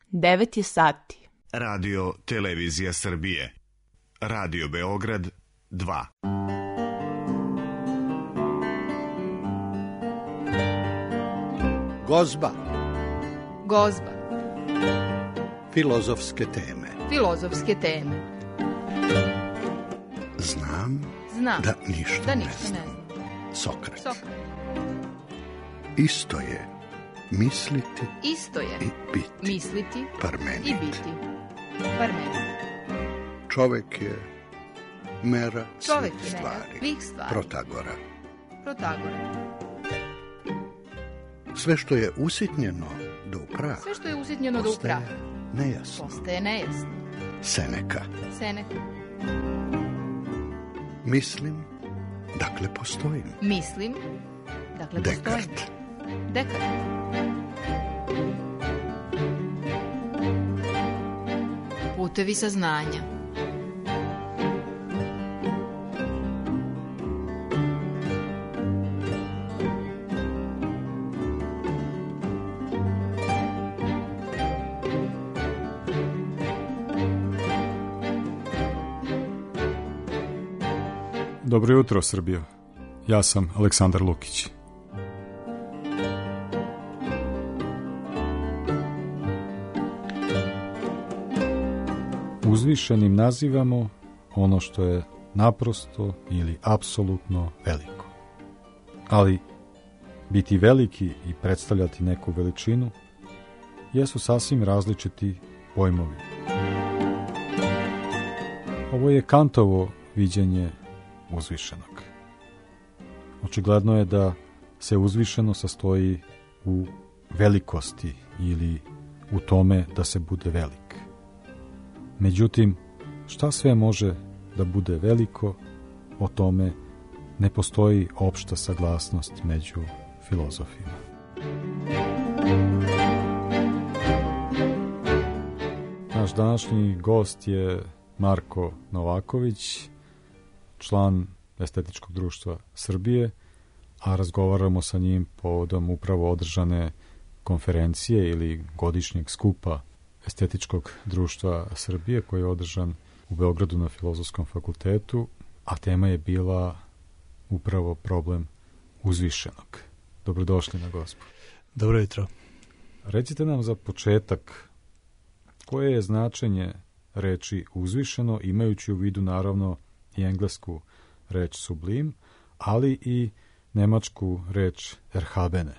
9 je sati. Radio Televizija Srbije. Radio Beograd 2. Gozba. Gozba. Filozofske teme. Filozofske teme. Znam da ništa ne znam. Sokrat. Isto je misliti i biti. Misliti Parmenid. i biti. Parmenid. Čovek je mera Čovek svih je mera stvari. svih stvari. Protagora. Sve što je usitnjeno do upraha. Sve što je usitnjeno do upraha. Nejasno. Postaje nejasno. Seneka. Mislim, dakle postojim. Mislim, dakle postojim. Dekart. Putevi saznanja. Dobro jutro, Srbijo. Ja sam Aleksandar Lukić. Uzvišenim nazivamo ono što je naprosto ili apsolutno veliko. Ali biti veliki i predstavljati neku veličinu jesu sasvim različiti pojmovi. Ovo je Kantovo viđenje uzvišenog. Očigledno je da se uzvišeno sastoji u velikosti ili u tome da se bude velik. Međutim, šta sve može da bude veliko, o tome ne postoji opšta saglasnost među filozofima. Naš današnji gost je Marko Novaković, član Estetičkog društva Srbije, a razgovaramo sa njim povodom upravo održane konferencije ili godišnjeg skupa Estetičkog društva Srbije koji je održan u Beogradu na Filozofskom fakultetu, a tema je bila upravo problem uzvišenog. Dobrodošli na Gozbu. Dobro jutro. Recite nam za početak koje je značenje reči uzvišeno, imajući u vidu naravno i englesku reč sublim, ali i nemačku reč erhabene.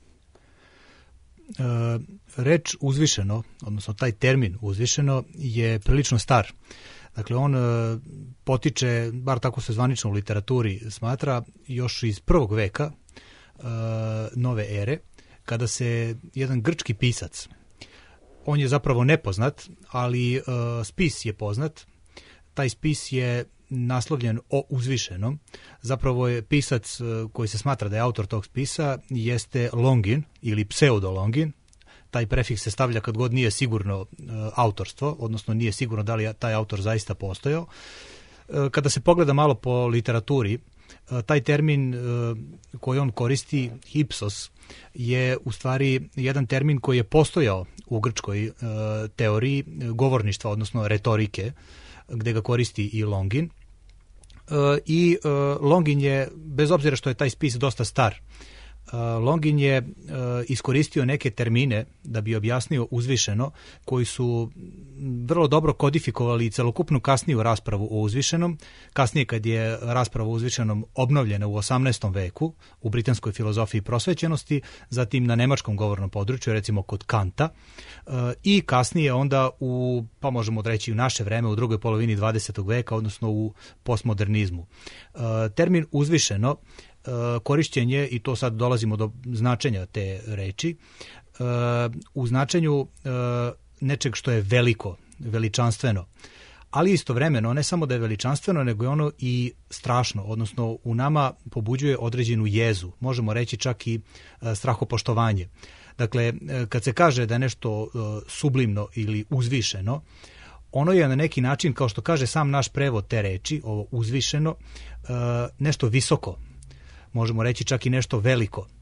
Reč uzvišeno, odnosno taj termin uzvišeno je prilično star. Dakle, on potiče, bar tako se zvanično u literaturi smatra, još iz 1. veka nove ere, kada se jedan grčki pisac, on je zapravo nepoznat, ali spis je poznat. Taj spis je naslovljen o uzvišenom. Zapravo je pisac koji se smatra da je autor tog spisa jeste Longin ili pseudolongin. Taj prefiks se stavlja kad god nije sigurno autorstvo, odnosno nije sigurno da li je taj autor zaista postojao. Kada se pogleda malo po literaturi, taj termin koji on koristi, hipsos, je u stvari jedan termin koji je postojao u grčkoj teoriji govorništva, odnosno retorike, gde ga koristi i Longin. I Longin je, bez obzira što je taj spis dosta star, Longin je iskoristio neke termine da bi objasnio uzvišeno, koji su vrlo dobro kodifikovali celokupnu kasniju raspravu o uzvišenom. Kasnije, kad je rasprava o uzvišenom obnovljena u 18. veku u britanskoj filozofiji prosvećenosti, zatim na nemačkom govornom području, recimo kod Kanta, i kasnije onda u, pa možemo reći u naše vreme, u drugoj polovini 20. veka, odnosno u postmodernizmu. Termin uzvišeno korišćen je, i to sad dolazimo do značenja te reči, u značenju nečeg što je veliko, veličanstveno, ali istovremeno ne samo da je veličanstveno, nego je ono i strašno, odnosno u nama pobuđuje određenu jezu, možemo reći čak i strahopoštovanje. Dakle, kad se kaže da je nešto sublimno ili uzvišeno, ono je na neki način, kao što kaže sam naš prevod te reči, ovo uzvišeno, nešto visoko, možemo reći čak i nešto veliko.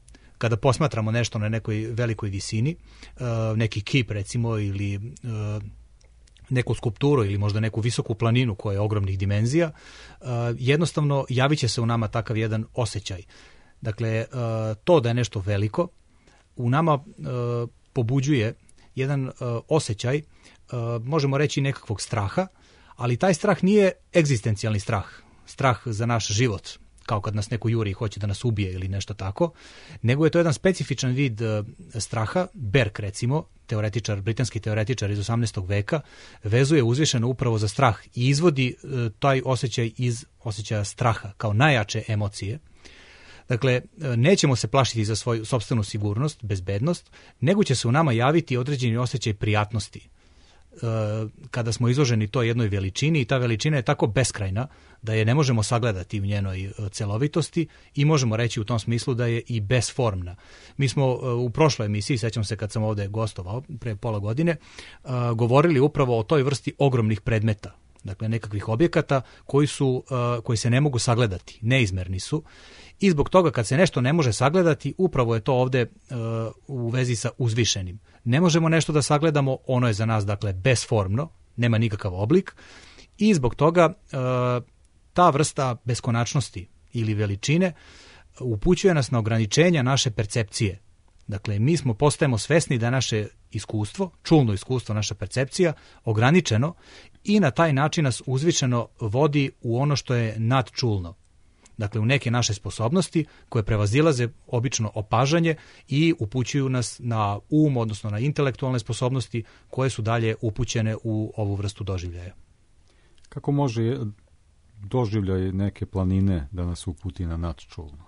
kada posmatramo nešto na nekoj velikoj visini, neki kip recimo ili neku skulpturu ili možda neku visoku planinu koja je ogromnih dimenzija, jednostavno javit će se u nama takav jedan osjećaj. Dakle, to da je nešto veliko u nama pobuđuje jedan osjećaj, možemo reći nekakvog straha, ali taj strah nije egzistencijalni strah, strah za naš život, kao kad nas neko juri i hoće da nas ubije ili nešto tako, nego je to jedan specifičan vid straha. Berg, recimo, britanski teoretičar iz 18. veka, vezuje uzvišeno upravo za strah i izvodi taj osjećaj iz osjećaja straha kao najjače emocije. Dakle, nećemo se plašiti za svoju sopstvenu sigurnost, bezbednost, nego će se u nama javiti određeni osjećaj prijatnosti. Kada smo izloženi toj jednoj veličini i ta veličina je tako beskrajna da je ne možemo sagledati u njenoj celovitosti i možemo reći u tom smislu da je i besformna. Mi smo u prošloj emisiji, sećam se kad sam ovde gostovao pre pola godine, govorili upravo o toj vrsti ogromnih predmeta, dakle nekakvih objekata koji se ne mogu sagledati, neizmerni su. I zbog toga kad se nešto ne može sagledati, upravo je to ovde u vezi sa uzvišenim. Ne možemo nešto da sagledamo, ono je za nas dakle besformno, nema nikakav oblik i zbog toga ta vrsta beskonačnosti ili veličine upućuje nas na ograničenja naše percepcije. Dakle, mi postajemo svesni da naše iskustvo, čulno iskustvo, naša percepcija ograničeno i na taj način nas uzvišeno vodi u ono što je nadčulno. Dakle, u neke naše sposobnosti koje prevazilaze obično opažanje i upućuju nas na odnosno na intelektualne sposobnosti koje su dalje upućene u ovu vrstu doživljaja. Kako može doživljaj neke planine da nas uputi na nadčulno?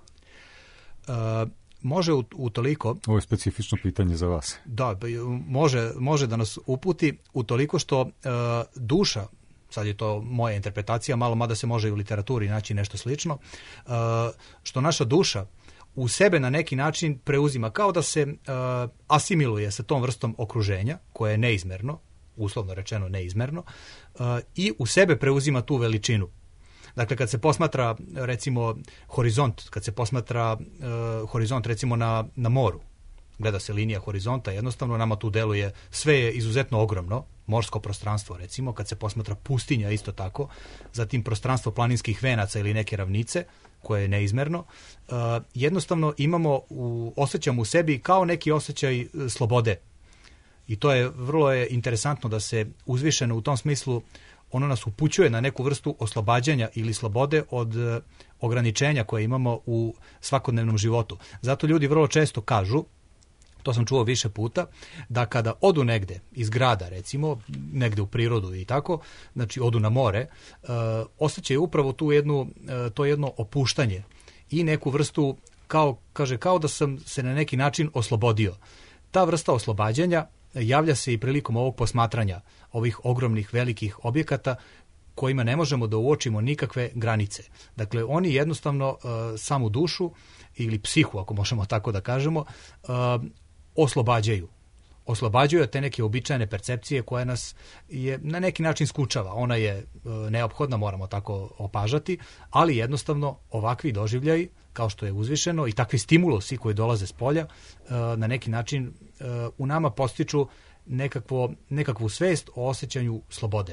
Može utoliko... Ovo je specifično pitanje za vas. Da, može da nas uputi utoliko što duša, sad je to moja interpretacija, malo mada se može i u literaturi naći nešto slično, što naša duša u sebe na neki način preuzima, kao da se asimiluje sa tom vrstom okruženja, koje je neizmerno, uslovno rečeno neizmerno, i u sebe preuzima tu veličinu. Dakle, kad se posmatra recimo horizont, kad se posmatra horizont recimo na moru, gleda se linija horizonta, jednostavno nama tu deluje, sve je izuzetno ogromno, morsko prostranstvo recimo, kad se posmatra pustinja isto tako, zatim prostranstvo planinskih venaca ili neke ravnice, koje je neizmerno, jednostavno osjećamo u sebi kao neki osjećaj slobode. I to je vrlo interesantno da se uzvišeno u tom smislu ono nas upućuje na neku vrstu oslobađanja ili slobode od ograničenja koje imamo u svakodnevnom životu. Zato ljudi vrlo često kažu, to sam čuo više puta, da kada odu negde iz grada, recimo, negde u prirodu i tako, znači odu na more, osjećaju upravo to jedno opuštanje i neku vrstu, kao da sam se na neki način oslobodio. Ta vrsta oslobađanja javlja se i prilikom ovog posmatranja ovih ogromnih velikih objekata kojima ne možemo da uočimo nikakve granice. Dakle, oni jednostavno samu dušu ili psihu, ako možemo tako da kažemo, oslobađaju od te neke uobičajene percepcije koja nas je na neki način skučava. Ona je neophodna, moramo tako opažati, ali jednostavno ovakvi doživljaji, kao što je uzvišeno, i takvi stimulusi koji dolaze s polja, na neki način u nama postiču nekakvu svest o osjećanju slobode.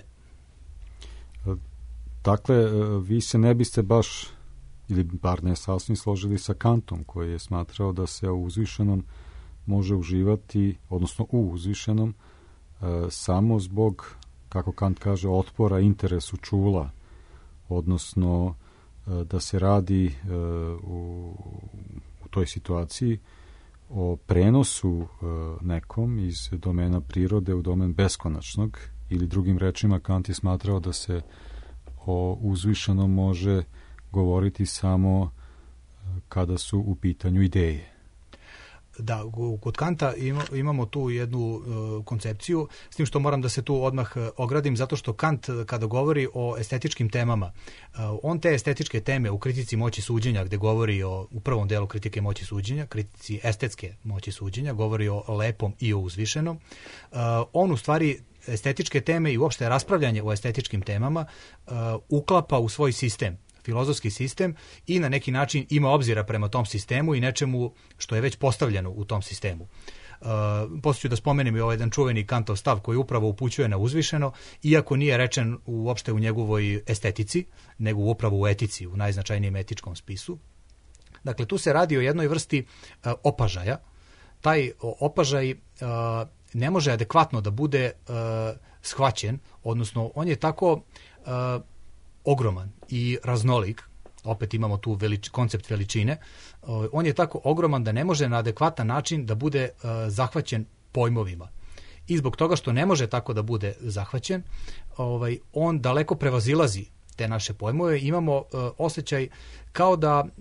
Dakle, vi se ne biste baš, ili bar ne sasvim složili sa Kantom, koji je smatrao da se u uzvišenom može uživati, odnosno u uzvišenom, samo zbog, kako Kant kaže, otpora interesu čula, odnosno da se radi u toj situaciji o prenosu nekom iz domena prirode u domen beskonačnog, ili drugim rečima Kant je smatrao da se o uzvišenom može govoriti samo kada su u pitanju ideje. Da, kod Kanta imamo tu jednu koncepciju, s tim što moram da se tu odmah ogradim, zato što Kant kada govori o estetičkim temama, on te estetičke teme u kritici moći suđenja, gde govori u prvom delu kritike moći suđenja, kritici estetske moći suđenja, govori o lepom i o uzvišenom, on u stvari estetičke teme i uopšte raspravljanje o estetičkim temama uklapa u svoj sistem, filozofski sistem i na neki način ima obzira prema tom sistemu i nečemu što je već postavljeno u tom sistemu. Poslije ću da spomenem i ovaj jedan čuveni Kantov stav koji upravo upućuje na uzvišeno, iako nije rečen uopšte u njegovoj estetici, nego upravo u etici, u najznačajnijem etičkom spisu. Dakle, tu se radi o jednoj vrsti opažaja. Taj opažaj ne može adekvatno da bude shvaćen, odnosno on je tako ogroman i raznolik, opet imamo tu koncept veličine, on je tako ogroman da ne može na adekvatan način da bude zahvaćen pojmovima. I zbog toga što ne može tako da bude zahvaćen, on daleko prevazilazi te naše pojmove. Imamo osjećaj kao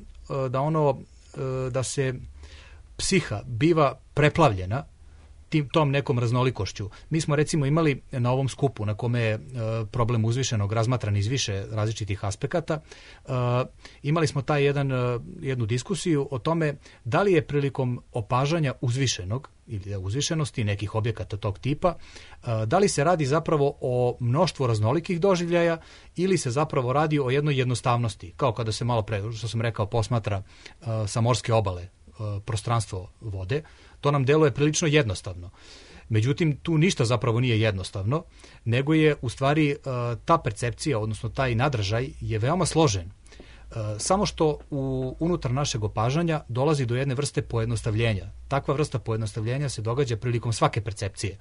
da se psiha biva preplavljena tom nekom raznolikošću. Mi smo recimo imali na ovom skupu na kome je problem uzvišenog razmatran iz više različitih aspekata, imali smo jednu diskusiju o tome da li je prilikom opažanja uzvišenog ili uzvišenosti nekih objekata tog tipa, da li se radi zapravo o mnoštvu raznolikih doživljaja ili se zapravo radi o jednoj jednostavnosti, kao kada se malo pre, što sam rekao, posmatra sa morske obale prostranstvo vode. To nam deluje prilično jednostavno. Međutim, tu ništa zapravo nije jednostavno, nego je u stvari ta percepcija, odnosno taj nadražaj je veoma složen. Samo što unutar našeg opažanja dolazi do jedne vrste pojednostavljenja. Takva vrsta pojednostavljenja se događa prilikom svake percepcije.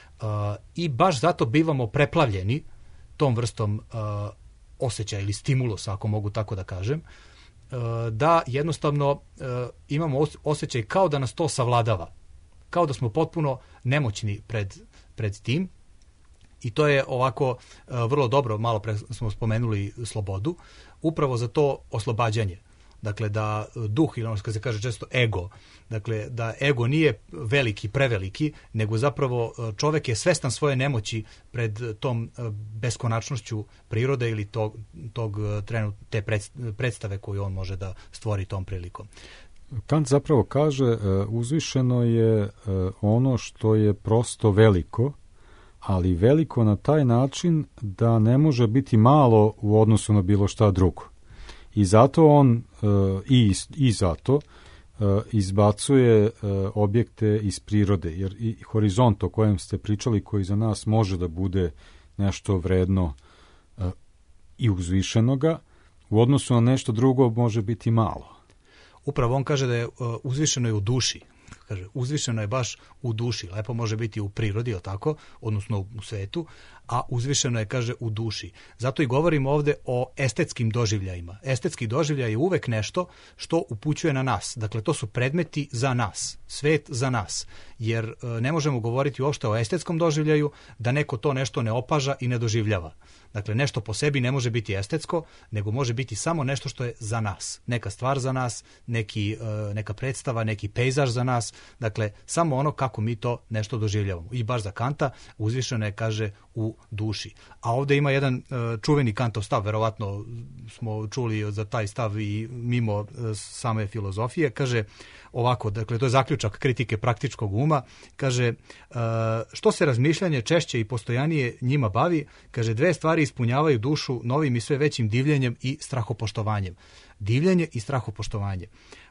I baš zato bivamo preplavljeni tom vrstom osjećaja ili stimulusa, ako mogu tako da kažem, da jednostavno imamo osjećaj kao da nas to savladava, kao da smo potpuno nemoćni pred tim. I to je ovako vrlo dobro, malo pre smo spomenuli slobodu, upravo za to oslobađanje. Dakle, da duh, ili ono što se kaže često ego, dakle, da ego nije veliki, preveliki, nego zapravo čovek je svestan svoje nemoći pred tom beskonačnošću prirode ili te predstave koju on može da stvori tom prilikom. Kant zapravo kaže uzvišeno je ono što je prosto veliko, ali veliko na taj način da ne može biti malo u odnosu na bilo šta drugo. I zato on zato izbacuje objekte iz prirode, jer i horizont o kojem ste pričali, koji za nas može da bude nešto vredno i uzvišenoga, u odnosu na nešto drugo može biti malo. Upravo on kaže da je uzvišeno je u duši. Kaže, uzvišeno je baš u duši. Lepo može biti u prirodi, tako, odnosno u svetu, a uzvišeno je, kaže, u duši. Zato i govorimo ovde o estetskim doživljajima. Estetski doživljaj je uvek nešto što upućuje na nas. Dakle, to su predmeti za nas, svet za nas. Jer ne možemo govoriti uopšte o estetskom doživljaju da neko to nešto ne opaža i ne doživljava. Dakle, nešto po sebi ne može biti estetsko, nego može biti samo nešto što je za nas. Neka stvar za nas, neka predstava, neki pejzaž za nas. Dakle, samo ono kako mi to nešto doživljavamo. I baš za Kanta uzvišeno je, kaže, u duši. A ovde ima jedan čuveni Kantov stav, verovatno smo čuli za taj stav i mimo same filozofije, kaže ovako, dakle, to je zaključak kritike praktičkog uma, kaže, što se razmišljanje češće i postojanije njima bavi, kaže, dve stvari ispunjavaju dušu novim i sve većim divljenjem i strahopoštovanjem. Divljenje i strahopoštovanje.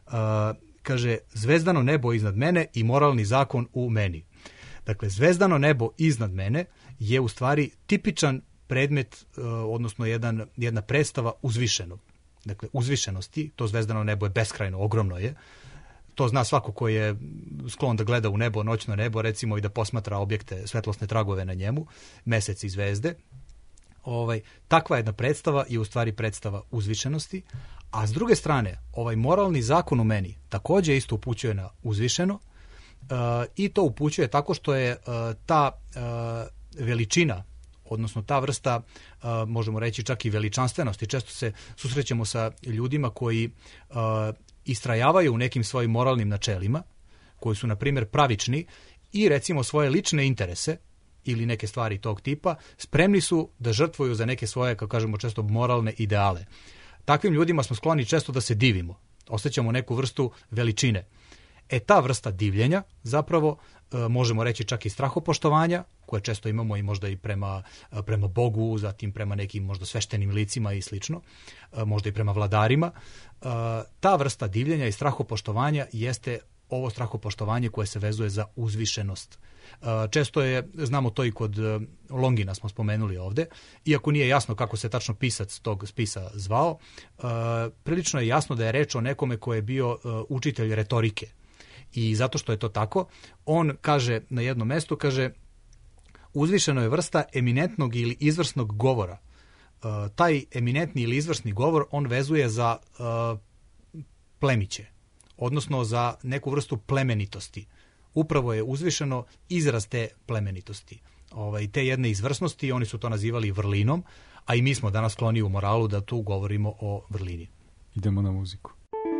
Kaže, zvezdano nebo iznad mene i moralni zakon u meni. Dakle, zvezdano nebo iznad mene je u stvari tipičan predmet, odnosno jedna predstava uzvišenog. Dakle, uzvišenosti, to zvezdano nebo je beskrajno, ogromno je. To zna svako ko je sklon da gleda u nebo, noćno nebo, recimo, i da posmatra objekte, svetlosne tragove na njemu, mesec i zvezde. Takva jedna predstava je u stvari predstava uzvišenosti, a s druge strane, ovaj moralni zakon u meni takođe isto upućuje na uzvišeno, i to upućuje tako što je ta veličina, odnosno ta vrsta, možemo reći čak i veličanstvenosti. Često se susrećemo sa ljudima koji istrajavaju u nekim svojim moralnim načelima, koji su, na primjer, pravični i recimo svoje lične interese ili neke stvari tog tipa, spremni su da žrtvuju za neke svoje, kako kažemo često, moralne ideale. Takvim ljudima smo skloni često da se divimo, osjećamo neku vrstu veličine. Ta vrsta divljenja zapravo možemo reći čak i strahopoštovanja, koje često imamo i možda i prema Bogu, zatim prema nekim možda sveštenim licima i slično, možda i prema vladarima. Ta vrsta divljenja i strahopoštovanja jeste ovo strahopoštovanje koje se vezuje za uzvišenost. Često znamo to i kod Longina smo spomenuli ovde, iako nije jasno kako se tačno pisac tog spisa zvao, prilično je jasno da je reč o nekome ko je bio učitelj retorike. I zato što je to tako, on kaže na jednom mestu, kaže, uzvišeno je vrsta eminentnog ili izvrsnog govora. Taj eminentni ili izvrsni govor on vezuje za plemiće, odnosno za neku vrstu plemenitosti. Upravo je uzvišeno izraz te plemenitosti. Te jedne izvrsnosti, oni su to nazivali vrlinom, a i mi smo danas skloni u moralu da tu govorimo o vrlini. Idemo na muziku.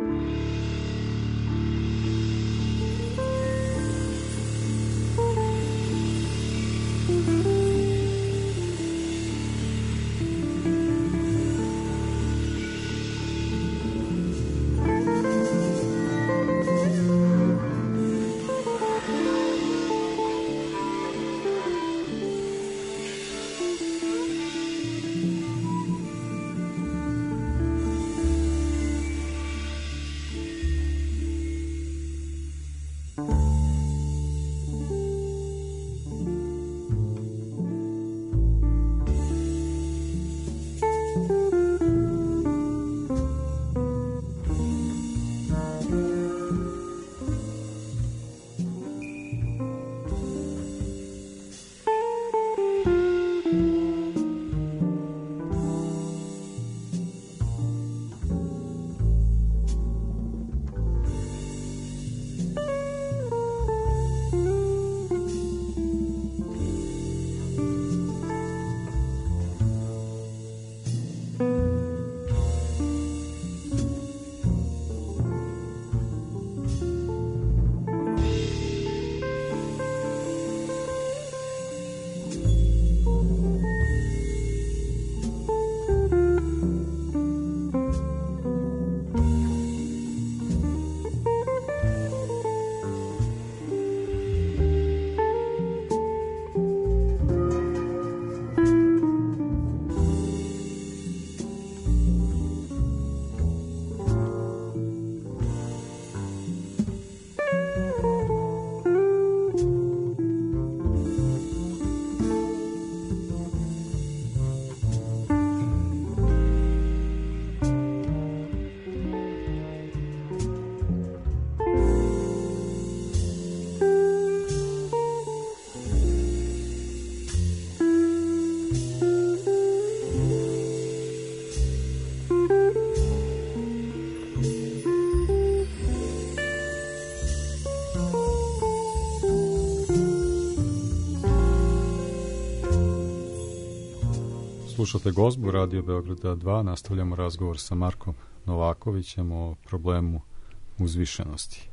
Slušate Gozbu, Radio Beograda 2, nastavljamo razgovor sa Markom Novakovićem o problemu uzvišenosti.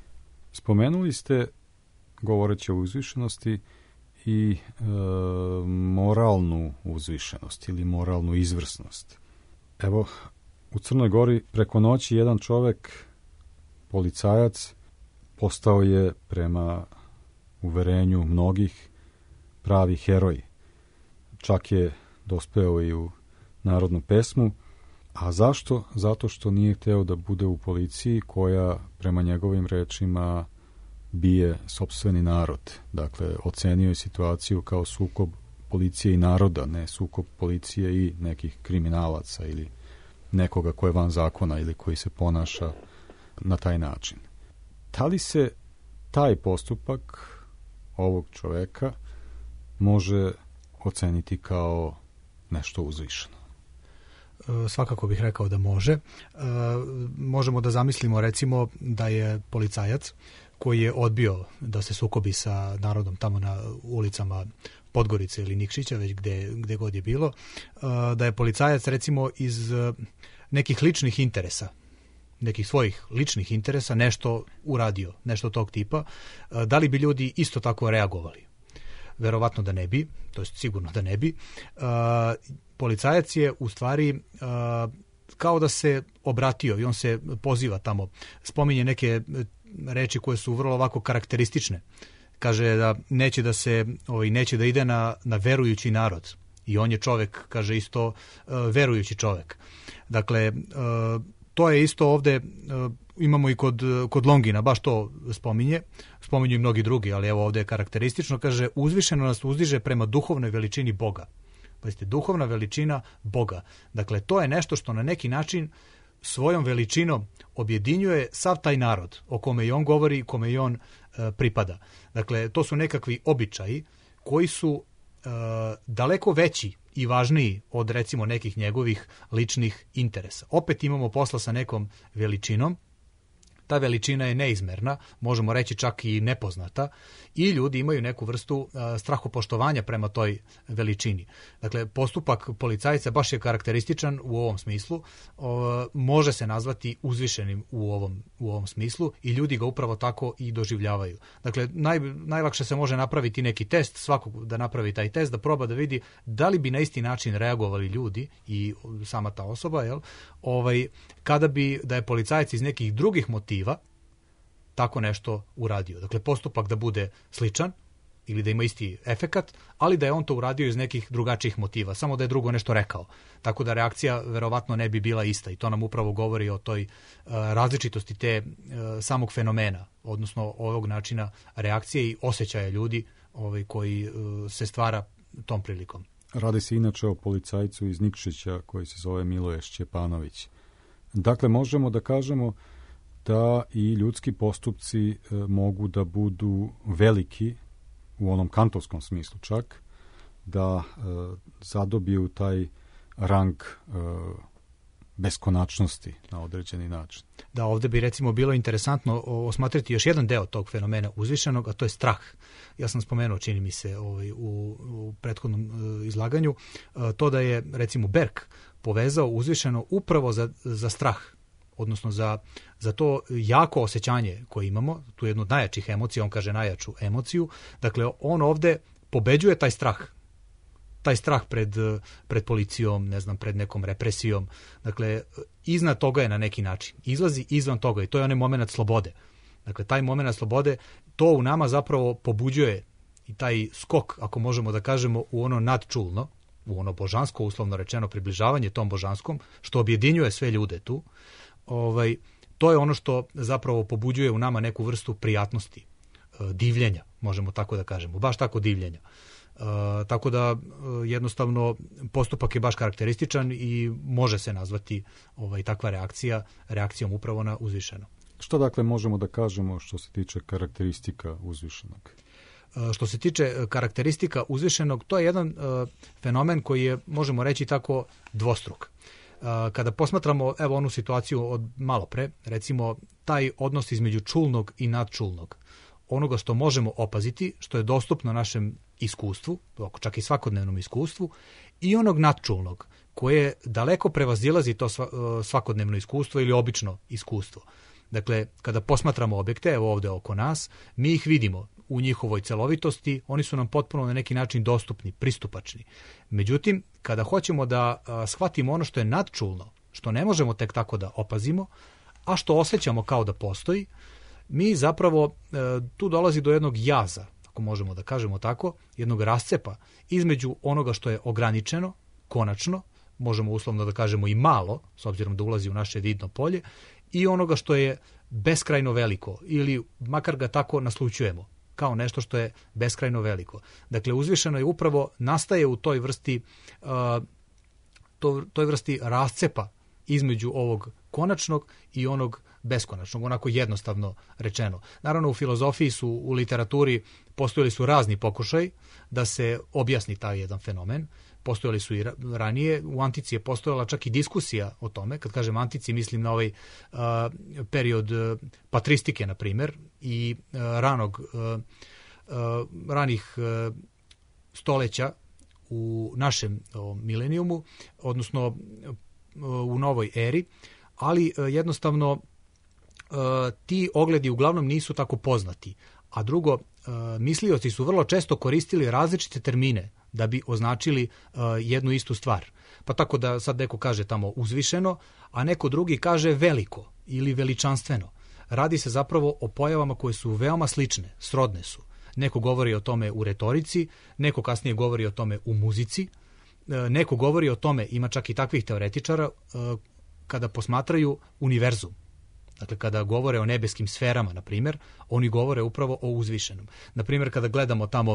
Spomenuli ste, govoreći o uzvišenosti, i moralnu uzvišenost ili moralnu izvrsnost. Evo, u Crnoj Gori preko noći jedan čovek, policajac, postao je prema uverenju mnogih pravi heroj. Čak je dospeo i u narodnu pesmu. A zašto? Zato što nije hteo da bude u policiji koja, prema njegovim rečima, bije sopstveni narod. Dakle, ocenio je situaciju kao sukob policije i naroda, ne sukob policije i nekih kriminalaca ili nekoga ko je van zakona ili koji se ponaša na taj način. Da li se taj postupak ovog čoveka može oceniti kao nešto uzvišeno? Svakako bih rekao da može. Možemo da zamislimo recimo da je policajac koji je odbio da se sukobi sa narodom tamo na ulicama Podgorice ili Nikšića, već gde god je bilo, da je policajac recimo iz nekih ličnih interesa, nekih svojih ličnih interesa nešto uradio, nešto tog tipa, da li bi ljudi isto tako reagovali? Verovatno da ne bi, to je sigurno da ne bi. Policajac je u stvari kao da se obratio i on se poziva tamo, spominje neke reči koje su vrlo ovako karakteristične. Kaže da neće da ide na verujući narod. I on je čovek, kaže isto verujući čovek. Dakle, to je isto ovde, imamo i kod Longina, baš to spominju i mnogi drugi, ali evo ovde je karakteristično, kaže, uzvišeno nas uzdiže prema duhovnoj veličini Boga. Pazite, duhovna veličina Boga. Dakle, to je nešto što na neki način svojom veličinom objedinjuje sav taj narod o kome i on govori i kome i on pripada. Dakle, to su nekakvi običaji koji su daleko veći i važniji od recimo nekih njegovih ličnih interesa. Opet imamo posla sa nekom veličinom. Ta veličina je neizmerna, možemo reći čak i nepoznata, i ljudi imaju neku vrstu strahopoštovanja prema toj veličini. Dakle, postupak policajca baš je karakterističan u ovom smislu, može se nazvati uzvišenim u ovom smislu i ljudi ga upravo tako i doživljavaju. Dakle, najlakše se može napraviti neki test, svakog da napravi taj test, da proba da vidi da li bi na isti način reagovali ljudi i sama ta osoba, kada bi da je policajac iz nekih drugih motiva tako nešto uradio. Dakle, postupak da bude sličan ili da ima isti efekat, ali da je on to uradio iz nekih drugačijih motiva, samo da je drugo nešto rekao. Tako da reakcija verovatno ne bi bila ista i to nam upravo govori o toj različitosti te samog fenomena, odnosno ovog načina reakcije i osjećaja ljudi koji se stvara tom prilikom. Radi se inače o policajcu iz Nikšića koji se zove Miloje Šćepanović. Dakle, možemo da kažemo da i ljudski postupci mogu da budu veliki u onom kantovskom smislu čak, da zadobiju taj rang beskonačnosti na određeni način. Da, ovde bi recimo bilo interesantno osmatrati još jedan deo tog fenomena uzvišenog, a to je strah. Ja sam spomenuo, čini mi se, u prethodnom izlaganju, to da je recimo Berg povezao uzvišeno upravo za strah, odnosno za to jako osjećanje koje imamo, tu jednu od najjačih emocija, on kaže najjaču emociju, dakle on ovde pobeđuje taj strah pred policijom, ne znam, pred nekom represijom, dakle iznad toga je na neki način, izlazi izvan toga i to je onaj moment slobode. Dakle, taj moment slobode, to u nama zapravo pobuđuje i taj skok, ako možemo da kažemo, u ono nadčulno, u ono božansko, uslovno rečeno, približavanje tom božanskom, što objedinjuje sve ljude tu. To je ono što zapravo pobuđuje u nama neku vrstu prijatnosti, divljenja, možemo tako da kažemo, baš tako divljenja. Tako da jednostavno postupak je baš karakterističan i može se nazvati takva reakcija reakcijom upravo na uzvišeno. Što dakle možemo da kažemo što se tiče karakteristika uzvišenog? Što se tiče karakteristika uzvišenog, to je jedan fenomen koji je, možemo reći tako, dvostruk. Kada posmatramo evo onu situaciju od malo pre, recimo taj odnos između čulnog i nadčulnog, onoga što možemo opaziti, što je dostupno našem iskustvu, čak i svakodnevnom iskustvu, i onog nadčulnog, koje daleko prevazilazi to svakodnevno iskustvo ili obično iskustvo. Dakle, kada posmatramo objekte, evo ovde oko nas, mi ih vidimo u njihovoj celovitosti, oni su nam potpuno na neki način dostupni, pristupačni. Međutim, kada hoćemo da shvatimo ono što je nadčulno, što ne možemo tek tako da opazimo, a što osjećamo kao da postoji, mi zapravo tu dolazi do jednog jaza, ako možemo da kažemo tako, jednog rascepa između onoga što je ograničeno, konačno, možemo uslovno da kažemo i malo, s obzirom da ulazi u naše vidno polje, i onoga što je beskrajno veliko, ili makar ga tako naslućujemo, kao nešto što je beskrajno veliko. Dakle, uzvišeno je upravo, nastaje u toj vrsti rascepa između ovog konačnog i onog beskonačnog, onako jednostavno rečeno. Naravno, u filozofiji u literaturi postojali su razni pokušaj da se objasni taj jedan fenomen. Postojali su i ranije, u antici je postojala čak i diskusija o tome. Kad kažem antici, mislim na ovaj period patristike, na primjer, i ranih stoleća u našem milenijumu, odnosno u novoj eri, ali jednostavno ti ogledi uglavnom nisu tako poznati. A drugo, mislioci su vrlo često koristili različite termine da bi označili jednu istu stvar. Pa tako da sad neko kaže tamo uzvišeno, a neko drugi kaže veliko ili veličanstveno. radi se zapravo o pojavama koje su veoma slične, srodne su. Neko govori o tome u retorici, neko kasnije govori o tome u muzici, neko govori o tome, ima čak i takvih teoretičara, kada posmatraju univerzum. Dakle, kada govore o nebeskim sferama, na primjer, oni govore upravo o uzvišenom. Na primjer, kada gledamo tamo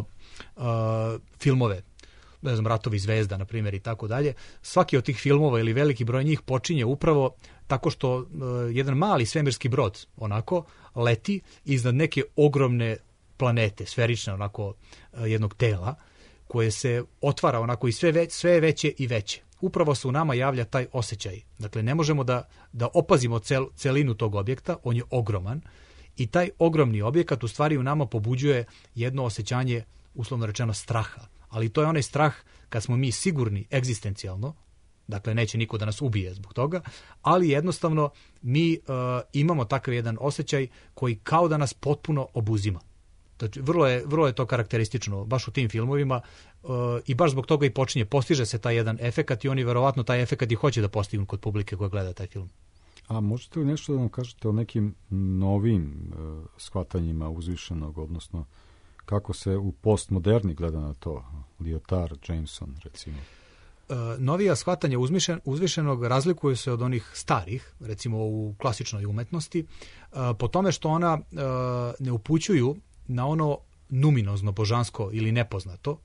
filmove, ne znam, Ratovi zvezda, na primjer, i tako dalje, svaki od tih filmova ili veliki broj njih počinje upravo tako što jedan mali svemirski brod onako leti iznad neke ogromne planete, sferične onako jednog tela, koje se otvara onako i sve veće i veće. Upravo se u nama javlja taj osjećaj. Dakle, ne možemo da opazimo celinu tog objekta, on je ogroman i taj ogromni objekat u stvari u nama pobuđuje jedno osjećanje, uslovno rečeno, straha. Ali to je onaj strah kad smo mi sigurni egzistencijalno, dakle neće niko da nas ubije zbog toga, ali jednostavno mi imamo takav jedan osjećaj koji kao da nas potpuno obuzima. Znači, vrlo je to karakteristično baš u tim filmovima i baš zbog toga i postiže se taj jedan efekat i oni verovatno taj efekat i hoće da postignu kod publike koja gleda taj film. A možete li nešto da nam kažete o nekim novim shvatanjima uzvišenog, odnosno kako se u postmoderni gleda na to? Lyotard, Jameson, recimo. Novija shvatanja uzvišenog razlikuju se od onih starih, recimo u klasičnoj umetnosti, po tome što ona ne upućuju na ono numinozno, božansko ili nepoznato,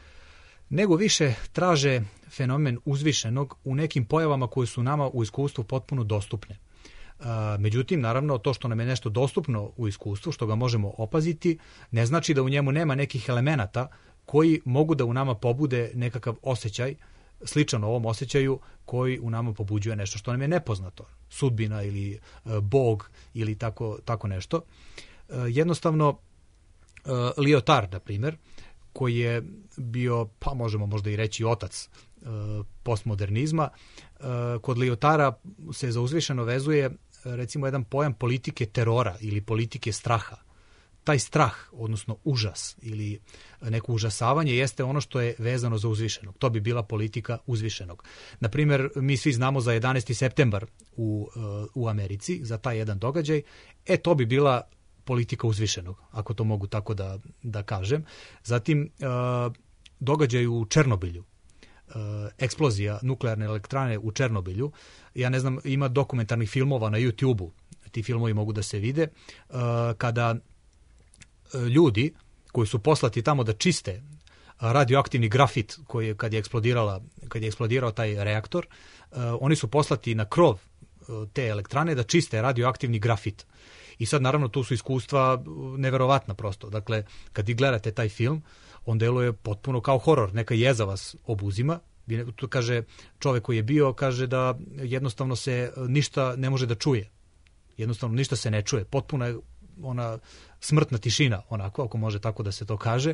nego više traže fenomen uzvišenog u nekim pojavama koje su nama u iskustvu potpuno dostupne. Međutim, naravno, to što nam je nešto dostupno u iskustvu, što ga možemo opaziti, ne znači da u njemu nema nekih elemenata koji mogu da u nama pobude nekakav osjećaj, sličan ovom osjećaju koji u nama pobuđuje nešto što nam je nepoznato. Sudbina ili Bog ili tako nešto. Jednostavno, Lyotard, na primjer, koji je bio, pa možemo možda i reći, otac postmodernizma, kod Lyotara se za uzvišeno vezuje recimo jedan pojam politike terora ili politike straha. Taj strah, odnosno užas ili neko užasavanje jeste ono što je vezano za uzvišenog. To bi bila politika uzvišenog. Na primjer, mi svi znamo za 11. septembar u Americi, za taj jedan događaj, to bi bila politika uzvišenog, ako to mogu tako da kažem. Zatim, događaj u Černobilju, eksplozija nuklearne elektrane u Černobilju. Ja ne znam, ima dokumentarnih filmova na YouTube-u, ti filmovi mogu da se vide, kada ljudi koji su poslati tamo da čiste radioaktivni grafit koji kad je eksplodirao taj reaktor, oni su poslati na krov te elektrane da čiste radioaktivni grafit. I sad naravno tu su iskustva neverovatna prosto. Dakle, kad i gledate taj film, on deluje potpuno kao horor, neka jeza vas obuzima. Tu kaže čovek koji je bio, kaže da jednostavno se ništa ne može da čuje. Jednostavno ništa se ne čuje. Potpuno je ona smrtna tišina, onako, ako može tako da se to kaže.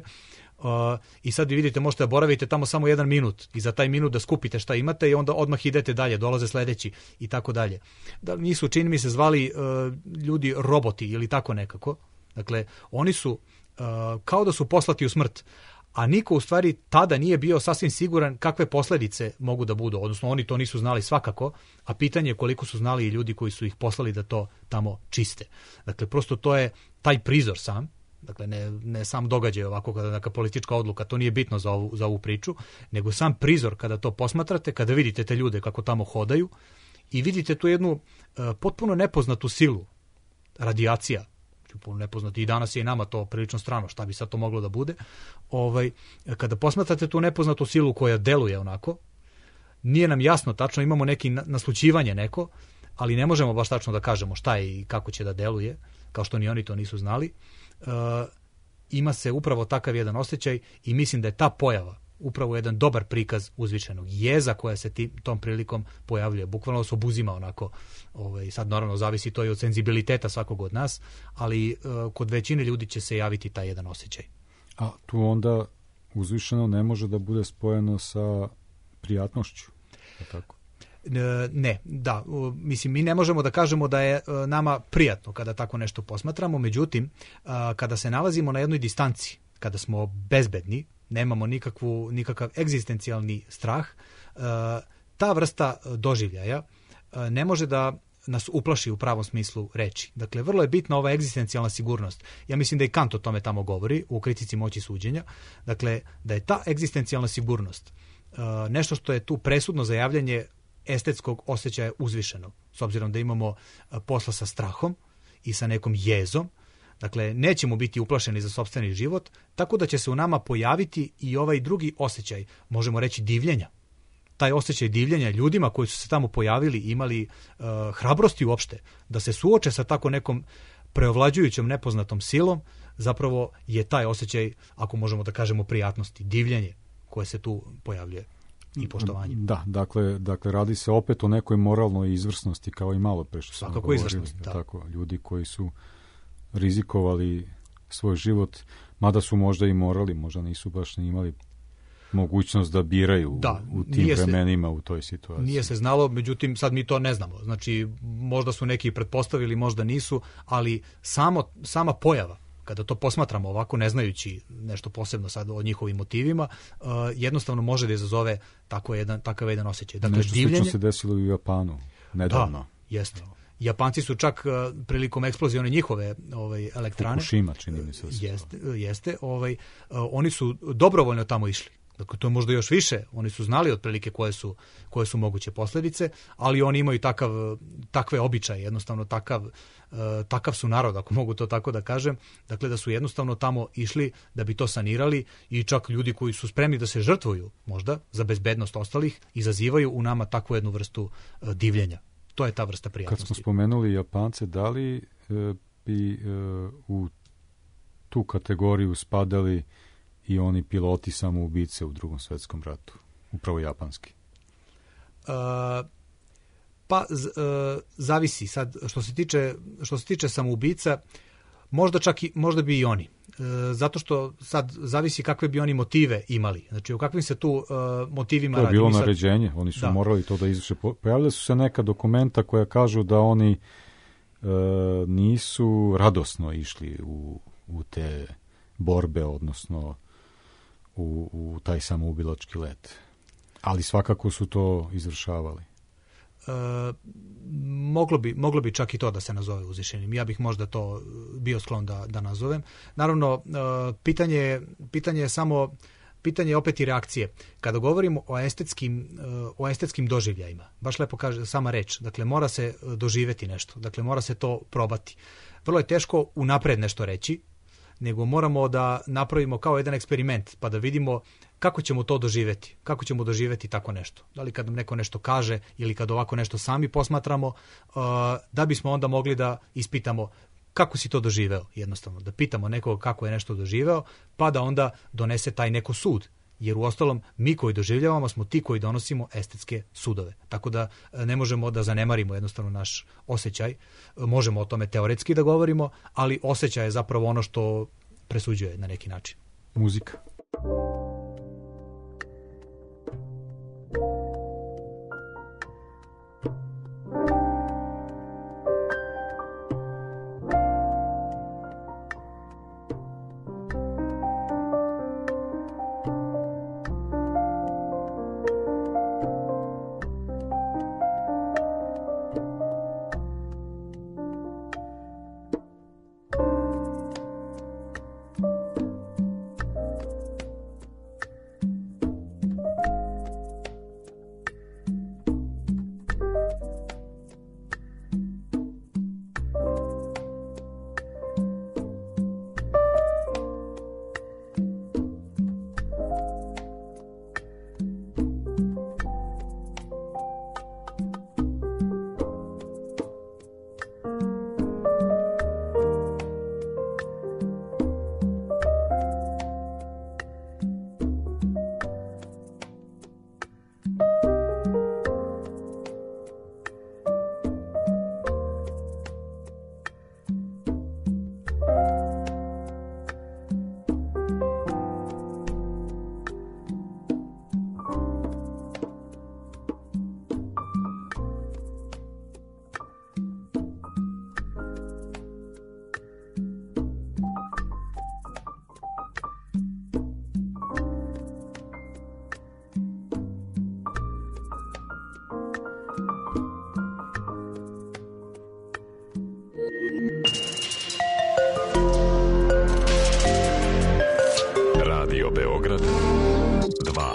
I sad vi vidite, možete da boravite tamo samo 1 minut i za taj minut da skupite šta imate i onda odmah idete dalje, dolaze sledeći i tako dalje. Da nisu, čini mi se, zvali ljudi roboti ili tako nekako. Dakle, oni su kao da su poslati u smrt, a niko u stvari tada nije bio sasvim siguran kakve posledice mogu da budu, odnosno oni to nisu znali svakako, a pitanje je koliko su znali i ljudi koji su ih poslali da to tamo čiste. Dakle, prosto to je taj prizor sam, dakle ne sam događaj ovako kada neka politička odluka, to nije bitno za ovu priču, nego sam prizor kada to posmatrate, kada vidite te ljude kako tamo hodaju i vidite tu jednu potpuno nepoznatu silu, radijacija, nepoznati, i danas je i nama to prilično strano, šta bi sad to moglo da bude. Kada posmatrate tu nepoznatu silu koja deluje onako, nije nam jasno tačno, imamo neki naslućivanje neko, ali ne možemo baš tačno da kažemo šta je i kako će da deluje, kao što ni oni to nisu znali. Ima se upravo takav jedan osjećaj i mislim da je ta pojava upravo jedan dobar prikaz uzvišenog. Jeza koja se tom prilikom pojavljuje, bukvalno se obuzima onako. Sad naravno zavisi to i od senzibiliteta svakog od nas, ali kod većine ljudi će se javiti taj jedan osjećaj. A tu onda uzvišeno ne može da bude spojeno sa prijatnošću, je tako? Ne, da, mislim, mi ne možemo da kažemo da je nama prijatno kada tako nešto posmatramo, međutim, kada se nalazimo na jednoj distanci, kada smo bezbedni, nemamo nikakav egzistencijalni strah, ta vrsta doživljaja ne može da nas uplaši u pravom smislu reči. Dakle, vrlo je bitna ova egzistencijalna sigurnost. Ja mislim da i Kant o tome tamo govori u kritici moći suđenja. Dakle, da je ta egzistencijalna sigurnost nešto što je tu presudno za javljanje estetskog osjećaja uzvišenog, s obzirom da imamo posla sa strahom i sa nekom jezom. Dakle, nećemo biti uplašeni za sopstveni život, tako da će se u nama pojaviti i ovaj drugi osjećaj, možemo reći divljenja. Taj osjećaj divljenja ljudima koji su se tamo pojavili, imali hrabrosti uopšte da se suoče sa tako nekom preovlađujućom nepoznatom silom, zapravo je taj osjećaj, ako možemo da kažemo, prijatnosti, divljenje koje se tu pojavljuje i poštovanje. Da, dakle radi se opet o nekoj moralnoj izvrsnosti, kao i malo pre što svakako govorili, izvrsnost, da. Tako, ljudi koji su rizikovali svoj život, mada su možda i morali, možda nisu baš ni imali mogućnost da biraju u tim vremenima, u toj situaciji. Nije se znalo, međutim sad mi to ne znamo. Znači, možda su neki pretpostavili, možda nisu, ali sama pojava, kada to posmatramo ovako, ne znajući nešto posebno sad o njihovim motivima, jednostavno može da izazove takav jedan osjećaj. Dakle, nešto slično se desilo i u Japanu nedavno. Da, jeste. Japanci su čak prilikom eksplozije one njihove elektrane. Fukushima, čini mi se. Jeste. Oni su dobrovoljno tamo išli. Dakle, to je možda još više. Oni su znali otprilike koje su moguće posljedice, ali oni imaju takve običaje, jednostavno takav su narod, ako mogu to tako da kažem. Dakle, da su jednostavno tamo išli da bi to sanirali i čak ljudi koji su spremni da se žrtvuju možda za bezbednost ostalih, izazivaju u nama takvu jednu vrstu divljenja. To je ta vrsta prijatnosti. Kad smo spomenuli Japance, da li bi u tu kategoriju spadali i oni piloti samoubice u Drugom svjetskom ratu, upravo japanski? Zavisi. Sad, što se tiče samoubica, možda bi i oni. Zato što sad zavisi kakve bi oni motive imali. Znači, u kakvim se tu motivima radi. To je bilo naređenje, oni su morali to da izvrše. Pojavile su se neka dokumenta koja kažu da oni nisu radosno išli u te borbe, odnosno u taj samoubilački let. Ali svakako su to izvršavali. Moglo bi čak i to da se nazove uzvišenim. Ja bih možda to bio sklon da nazovem. Naravno, pitanje je samo pitanje opet i reakcije. Kada govorimo o estetskim doživljajima, baš lepo kaže sama reč, dakle mora se doživeti nešto, dakle mora se to probati. Vrlo je teško unapred nešto reći, nego moramo da napravimo kao jedan eksperiment, pa da vidimo kako ćemo to doživjeti, kako ćemo doživjeti tako nešto. Da li kad nam neko nešto kaže ili kad ovako nešto sami posmatramo, da bismo onda mogli da ispitamo kako si to doživeo, jednostavno. Da pitamo nekog kako je nešto doživeo, pa da onda donese taj neko sud. Jer u ostalom, mi koji doživljavamo smo ti koji donosimo estetske sudove. Tako da ne možemo da zanemarimo jednostavno naš osjećaj. Možemo o tome teoretski da govorimo, ali osjećaj je zapravo ono što presuđuje na neki način. Muzika. Beograd 2.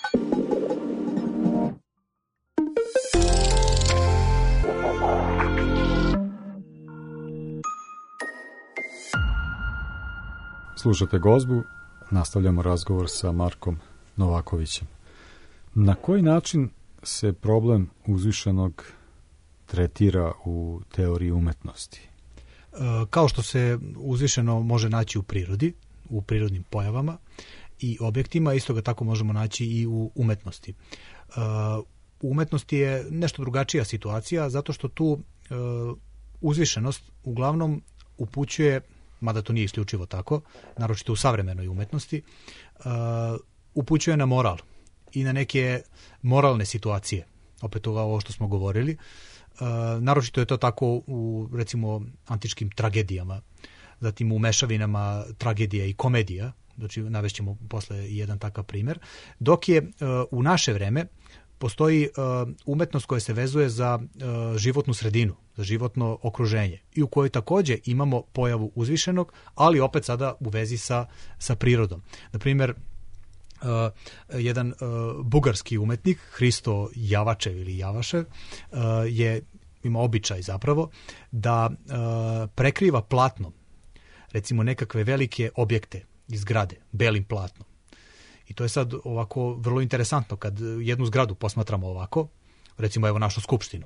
Slušate Gozbu, nastavljamo razgovor sa Markom Novakovićem. Na koji način se problem uzvišenog tretira u teoriji umetnosti? Kao što se uzvišeno može naći u prirodi, u prirodnim pojavama i objektima, isto ga tako možemo naći i u umetnosti. U umetnosti je nešto drugačija situacija, zato što tu uzvišenost uglavnom upućuje, mada to nije isključivo tako, naročito u savremenoj umetnosti, upućuje na moral i na neke moralne situacije. Opet ovo što smo govorili. Naročito je to tako u, recimo, antičkim tragedijama, zatim u mešavinama tragedija i komedija, znači navešćemo posle jedan takav primjer, dok je u naše vreme postoji umetnost koja se vezuje za životnu sredinu, za životno okruženje i u kojoj takođe imamo pojavu uzvišenog, ali opet sada u vezi sa prirodom. Na primjer, jedan bugarski umetnik, Hristo Javačev ili Javašev, ima običaj zapravo da prekriva platnom, recimo nekakve velike objekte iz zgrade, belim platnom. I to je sad ovako vrlo interesantno kad jednu zgradu posmatramo ovako, recimo evo našu skupštinu.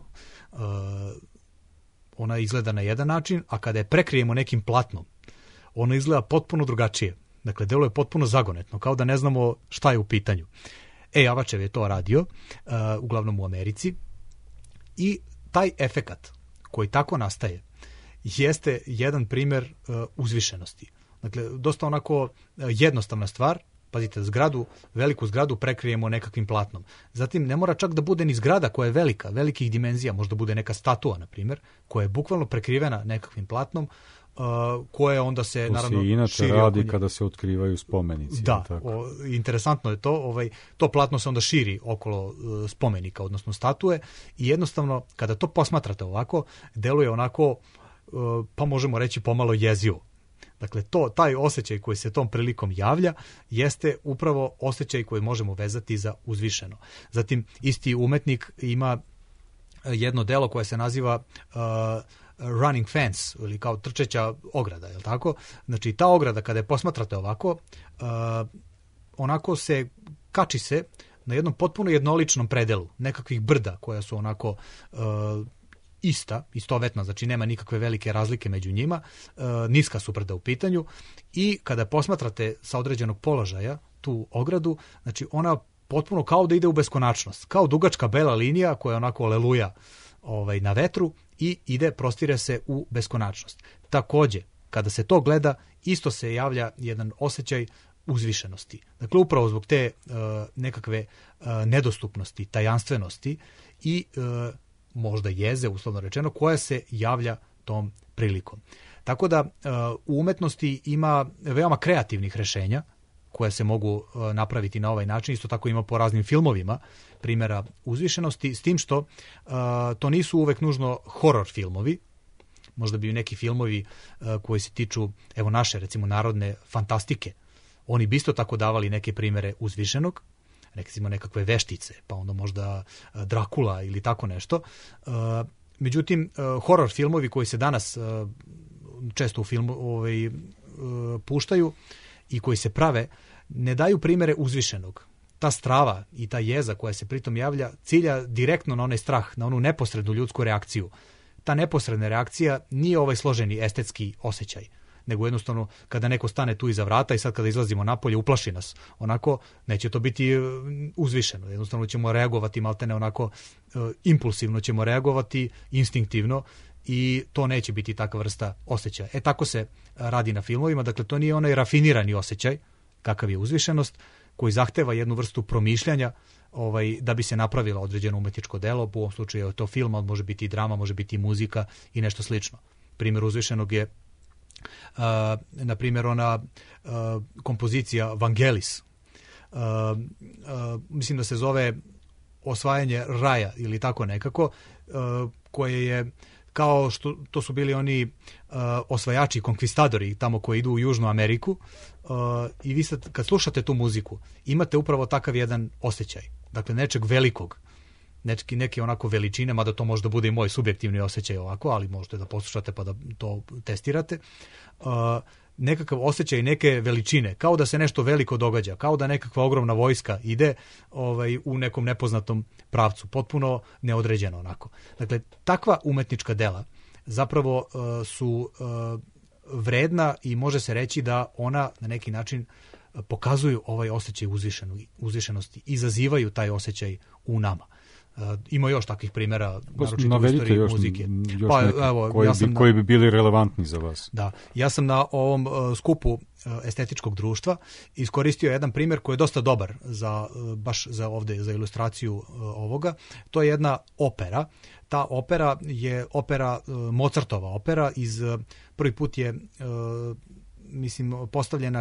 Ona izgleda na jedan način, a kada je prekrijemo nekim platnom, ona izgleda potpuno drugačije. Dakle, deluje potpuno zagonetno, kao da ne znamo šta je u pitanju. Javačev je to radio, uglavnom u Americi, i taj efekat koji tako nastaje jeste jedan primjer uzvišenosti. Dakle, dosta onako jednostavna stvar. Pazite, veliku zgradu prekrijemo nekakvim platnom. Zatim, ne mora čak da bude ni zgrada koja je velika, velikih dimenzija, možda bude neka statua, na primjer, koja je bukvalno prekrivena nekakvim platnom, koje onda se, naravno, širi. To se inače radi kada se otkrivaju spomenici. Da, interesantno je to. To platno se onda širi okolo spomenika, odnosno statue, i jednostavno, kada to posmatrate ovako, deluje onako, pa možemo reći pomalo jezivo. Dakle, taj osjećaj koji se tom prilikom javlja jeste upravo osjećaj koji možemo vezati za uzvišeno. Zatim, isti umetnik ima jedno delo koje se naziva running fence, ili kao trčeća ograda, je li tako? Znači, ta ograda, kada je posmatrate ovako, onako se kači se na jednom potpuno jednoličnom predelu nekakvih brda koja su onako istovetna, znači nema nikakve velike razlike među njima, niska su brda u pitanju, i kada posmatrate sa određenog položaja tu ogradu, znači ona potpuno kao da ide u beskonačnost, kao dugačka bela linija koja onako aleluja na vetru i prostire se u beskonačnost. Takođe, kada se to gleda, isto se javlja jedan osjećaj uzvišenosti. Dakle, upravo zbog te nekakve nedostupnosti, tajanstvenosti i možda jeze, uslovno rečeno, koja se javlja tom prilikom. Tako da u umetnosti ima veoma kreativnih rešenja koje se mogu napraviti na ovaj način. Isto tako ima po raznim filmovima primjera uzvišenosti, s tim što to nisu uvek nužno horor filmovi. Možda bi neki filmovi koji se tiču, evo naše, recimo, narodne fantastike, oni bi isto tako davali neke primjere uzvišenog, recimo nekakve veštice, pa onda možda Drakula ili tako nešto. Međutim, horor filmovi koji se danas često u filmu puštaju i koji se prave, ne daju primjere uzvišenog. Ta strava i ta jeza koja se pritom javlja cilja direktno na onaj strah, na onu neposrednu ljudsku reakciju. Ta neposredna reakcija nije ovaj složeni estetski osjećaj, nego jednostavno kada neko stane tu iza vrata i sad kada izlazimo napolje uplaši nas, onako neće to biti uzvišeno. Jednostavno ćemo reagovati maltene onako impulsivno, ćemo reagovati instinktivno i to neće biti takva vrsta osjećaja. Tako se radi na filmovima, dakle to nije onaj rafinirani osjećaj kakav je uzvišenost, koji zahteva jednu vrstu promišljanja da bi se napravila određeno umetničko delo. U ovom slučaju je to film, ali može biti i drama, može biti i muzika i nešto slično. Primjer uzvišenog je na primjer ona kompozicija Vangelis, mislim da se zove Osvajanje raja ili tako nekako, koje je kao što to su bili oni osvajači, konkvistadori tamo koji idu u Južnu Ameriku, i vi sad kad slušate tu muziku imate upravo takav jedan osjećaj, dakle nečeg velikog, neke onako veličine, mada to možda bude i moj subjektivni osjećaj ovako, ali možete da poslušate pa da to testirate, nekakav osjećaj neke veličine, kao da se nešto veliko događa, kao da nekakva ogromna vojska ide u nekom nepoznatom pravcu, potpuno neodređeno onako. Dakle, takva umetnička dela zapravo su vredna i može se reći da ona na neki način pokazuju ovaj osjećaj uzvišenosti, izazivaju taj osjećaj u nama. Ima još takvih primjera, naročito u istoriji muzike. Koji bi bili relevantni za vas. Da, ja sam na ovom skupu estetičkog društva iskoristio jedan primjer koji je dosta dobar baš za ovde, za ilustraciju ovoga. To je jedna opera. Ta opera je Mozartova opera, prvi put je postavljena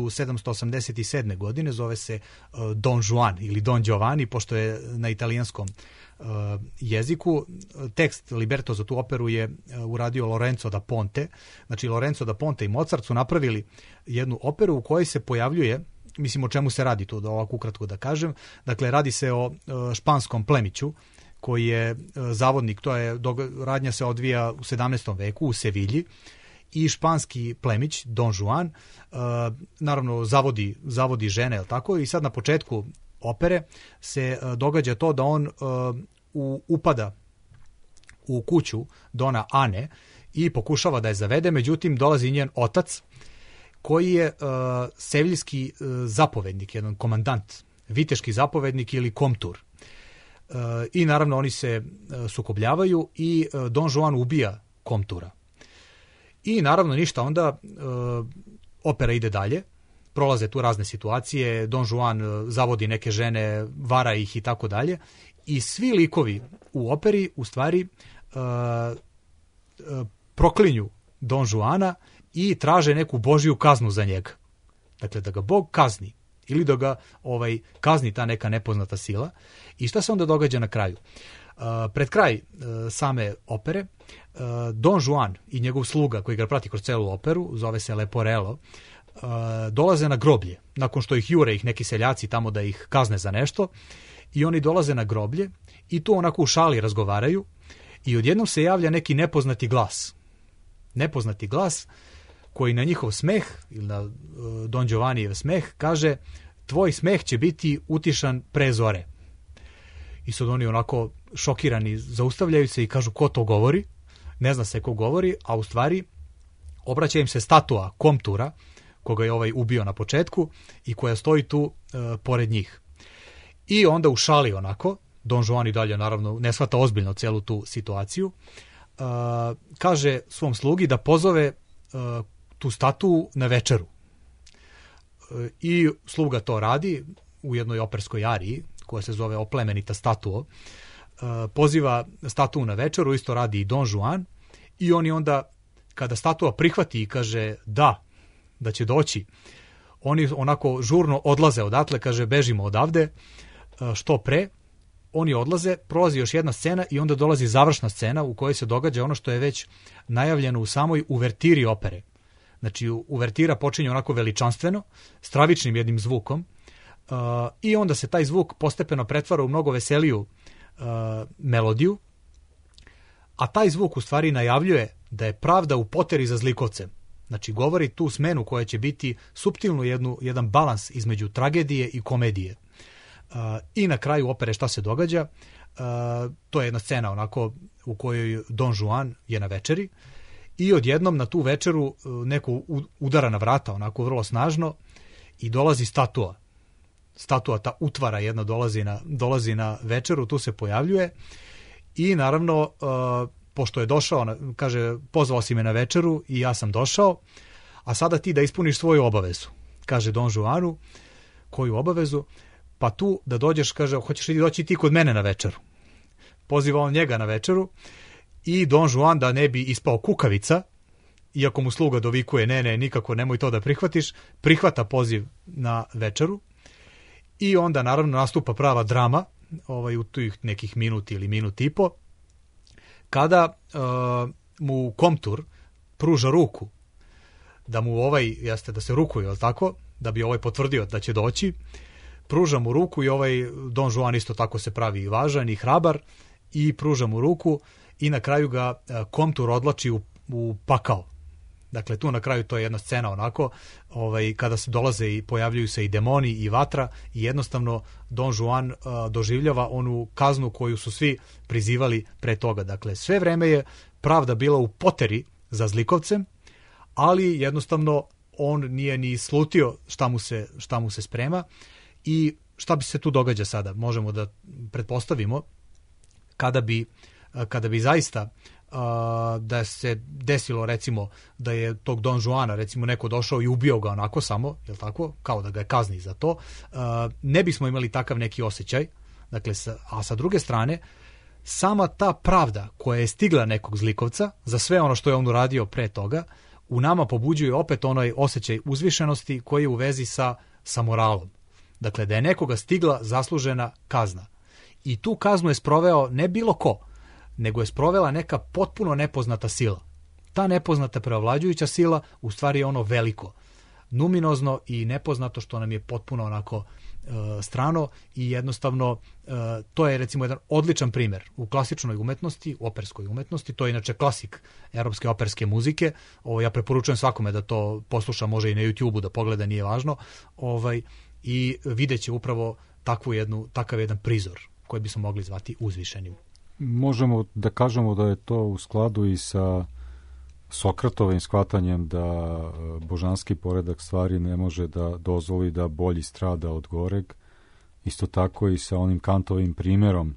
1787. godine, zove se Don Juan ili Don Giovanni, pošto je na italijanskom jeziku. Tekst libretto za tu operu je uradio Lorenzo da Ponte. Znači, Lorenzo da Ponte i Mozart su napravili jednu operu u kojoj se pojavljuje, o čemu se radi tu, da ovako ukratko da kažem. Dakle, radi se o španskom plemiću koji je zavodnik, radnja se odvija u 17. veku u Sevilji, i španski plemić Don Juan naravno zavodi žene, je li tako? I sad na početku opere se događa to da on upada u kuću Dona Ane i pokušava da je zavede, međutim dolazi njen otac koji je seviljski zapovednik, jedan komandant, viteški zapovednik ili komtur. I naravno oni se sukobljavaju i Don Juan ubija komtura. I naravno ništa, onda opera ide dalje, prolaze tu razne situacije, Don Juan zavodi neke žene, vara ih i tako dalje, i svi likovi u operi u stvari proklinju Don Juana i traže neku božju kaznu za njega. Dakle, da ga Bog kazni ili da ga kazni ta neka nepoznata sila. I šta se onda događa na kraju? Pred kraj same opere, Don Juan i njegov sluga koji ga prati kroz celu operu, zove se Leporello, dolaze na groblje, nakon što ih jure neki seljaci tamo da ih kazne za nešto, i oni dolaze na groblje i tu onako u šali razgovaraju i odjednom se javlja neki nepoznati glas koji na njihov smeh ili na Don Giovannijev smeh kaže: tvoj smeh će biti utišan pre zore. I sad oni onako šokirani zaustavljaju se i kažu ko to govori, ne zna se ko govori, a u stvari obraća im se statua komtura koga je ubio na početku i koja stoji tu pored njih. I onda u šali onako, Don Juan i dalje naravno ne shvata ozbiljno celu tu situaciju, kaže svom slugi da pozove tu statu na večeru. I sluga to radi u jednoj operskoj ariji koja se zove Oplemenita statuo. Poziva statu na večeru, isto radi i Don Juan, i oni onda kada statua prihvati i kaže da će doći, oni onako žurno odlaze odatle, kaže bežimo odavde što pre. Oni odlaze, prolazi još jedna scena i onda dolazi završna scena u kojoj se događa ono što je već najavljeno u samoj uvertiri opere. Znači, uvertira počinje onako veličanstveno, stravičnim jednim zvukom, i onda se taj zvuk postepeno pretvara u mnogo veseliju melodiju, a taj zvuk u stvari najavljuje da je pravda u poteri za zlikovcem. Znači, govori tu smenu koja će biti suptilno jedan balans između tragedije i komedije. I na kraju opere šta se događa? To je jedna scena onako u kojoj Don Juan je na večeri i odjednom na tu večeru neko udara na vrata onako vrlo snažno i dolazi statua. Statua, ta utvara jedna dolazi na večeru, tu se pojavljuje i naravno pošto je došao, kaže pozvao si me na večeru i ja sam došao, a sada ti da ispuniš svoju obavezu. Kaže Don Juanu, koju obavezu? Pa tu da dođeš, kaže, hoćeš li doći ti kod mene na večeru? Poziva on njega na večeru i Don Juan, da ne bi ispao kukavica, iako mu sluga dovikuje ne, nikako nemoj to da prihvatiš, prihvata poziv na večeru i onda naravno nastupa prava drama u tih nekih minuti ili minut i po, kada mu komtur pruža ruku, da mu da se rukuje, jel tako, da bi potvrdio da će doći, pruža mu ruku i Don Juan isto tako se pravi važan i hrabar i pruža mu ruku i na kraju ga komtur odlači u pakao. Dakle, tu na kraju to je jedna scena onako, kada se dolaze i pojavljuju se i demoni i vatra i jednostavno Don Juan doživljava onu kaznu koju su svi prizivali pre toga. Dakle, sve vreme je pravda bila u poteri za zlikovcem, ali jednostavno on nije ni slutio šta mu se sprema i šta bi se tu događa sada. Možemo da pretpostavimo kada bi zaista da se desilo recimo da je tog Don Juana recimo neko došao i ubio ga onako samo, jel tako, kao da ga je kazni za to, ne bismo imali takav neki osjećaj. Dakle, a sa druge strane, sama ta pravda koja je stigla nekog zlikovca za sve ono što je on uradio pre toga, u nama pobuđuje opet onaj osjećaj uzvišenosti koji je u vezi sa moralom. Dakle, da je nekoga stigla zaslužena kazna. I tu kaznu je sproveo ne bilo ko, nego je sprovela neka potpuno nepoznata sila. Ta nepoznata preovlađujuća sila u stvari je ono veliko, numinozno i nepoznato što nam je potpuno onako strano i jednostavno to je recimo jedan odličan primjer u klasičnoj umetnosti, operskoj umetnosti, to je inače klasik europske operske muzike. Ja preporučujem svakome da to posluša, može i na YouTubeu da pogleda, nije važno, i vidjet će upravo takav jedan prizor koji bismo mogli zvati uzvišenim. Možemo da kažemo da je to u skladu i sa Sokratovim shvatanjem da božanski poredak stvari ne može da dozvoli da bolji strada od goreg. Isto tako i sa onim Kantovim primjerom,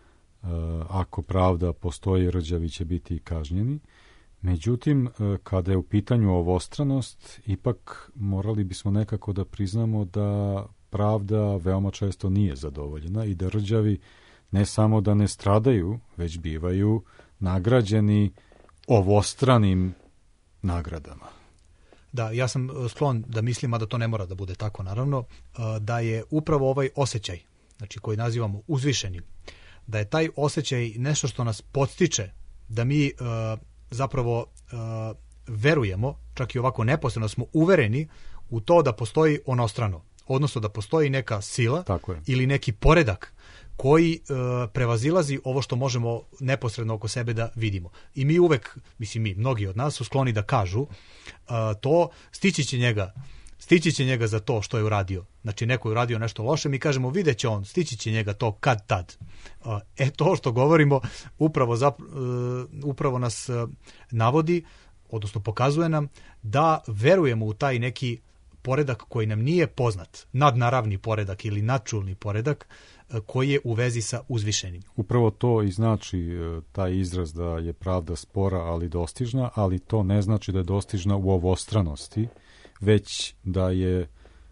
ako pravda postoji, rđavi će biti kažnjeni. Međutim, kada je u pitanju ovostranost, ipak morali bismo nekako da priznamo da pravda veoma često nije zadovoljena i da rđavi ne samo da ne stradaju, već bivaju nagrađeni ovostranim nagradama. Da, ja sam sklon da mislim, a da to ne mora da bude tako naravno, da je upravo ovaj osjećaj, znači koji nazivamo uzvišenim, da je taj osjećaj nešto što nas podstiče da mi zapravo verujemo, čak i ovako neposredno smo uvereni u to da postoji onostrano, odnosno da postoji neka sila ili neki poredak koji prevazilazi ovo što možemo neposredno oko sebe da vidimo. I mi uvek, mnogi od nas su skloni da kažu to, stići će njega za to što je uradio. Znači, neko je uradio nešto loše, mi kažemo vidjet će on, stići će njega to kad tad. To što govorimo upravo nas navodi, odnosno pokazuje nam da verujemo u taj neki poredak koji nam nije poznat, nadnaravni poredak ili nadčulni poredak koji je u vezi sa uzvišenim. Upravo to i znači taj izraz da je pravda spora, ali dostižna, ali to ne znači da je dostižna u ovostranosti, već da je